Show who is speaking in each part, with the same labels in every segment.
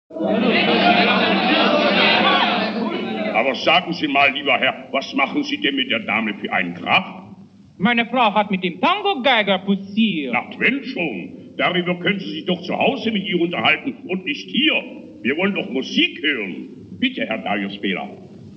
Speaker 1: Aber sagen Sie mal, lieber Herr, was machen Sie denn mit der Dame für einen Krach?
Speaker 2: Meine Frau hat mit dem Tango-Geiger pussiert.
Speaker 1: Na, wenn schon. Darüber können Sie sich doch zu Hause mit ihr unterhalten und nicht hier. Wir wollen doch Musik hören. Bitte, Herr Darius Bela.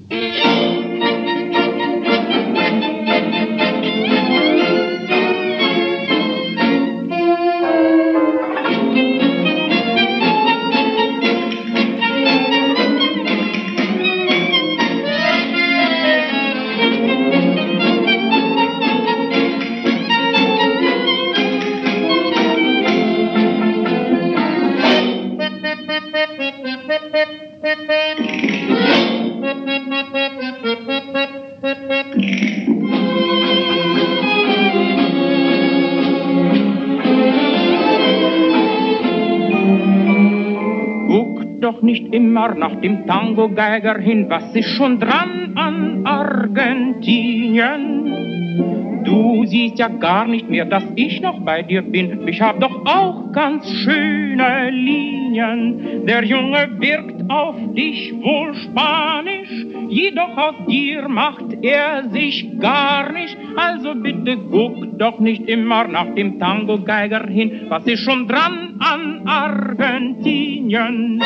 Speaker 2: Doch nicht immer nach dem Tango-Geiger hin, was ist schon dran an Argentinien? Du siehst ja gar nicht mehr, dass ich noch bei dir bin. Ich hab doch auch ganz schöne Linien. Der Junge wirkt auf dich wohl spanisch, jedoch aus dir macht er sich gar nicht. Also bitte guck doch nicht immer nach dem Tango-Geiger hin, was ist schon dran an Argentinien?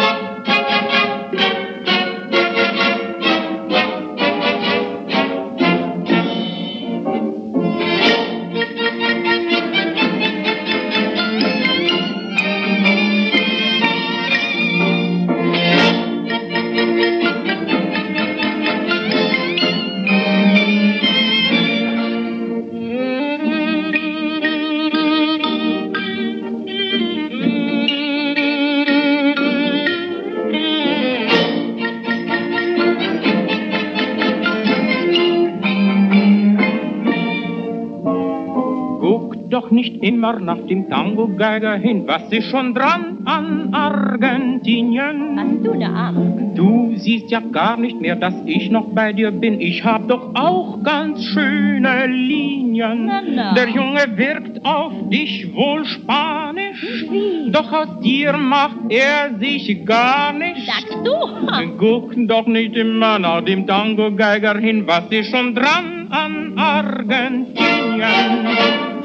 Speaker 2: Doch nicht immer nach dem Tango-Geiger hin, was ist schon dran an Argentinien?
Speaker 3: Hast du eine Ahnung?
Speaker 2: Du siehst ja gar nicht mehr, dass ich noch bei dir bin. Ich hab doch auch ganz schöne Linien.
Speaker 3: Na.
Speaker 2: Der Junge wirkt auf dich wohl spanisch,
Speaker 3: Wie?
Speaker 2: doch aus dir macht er sich gar nicht.
Speaker 3: Sagst du?
Speaker 2: Guck doch nicht immer nach dem Tango-Geiger hin, was ist schon dran an Argentinien?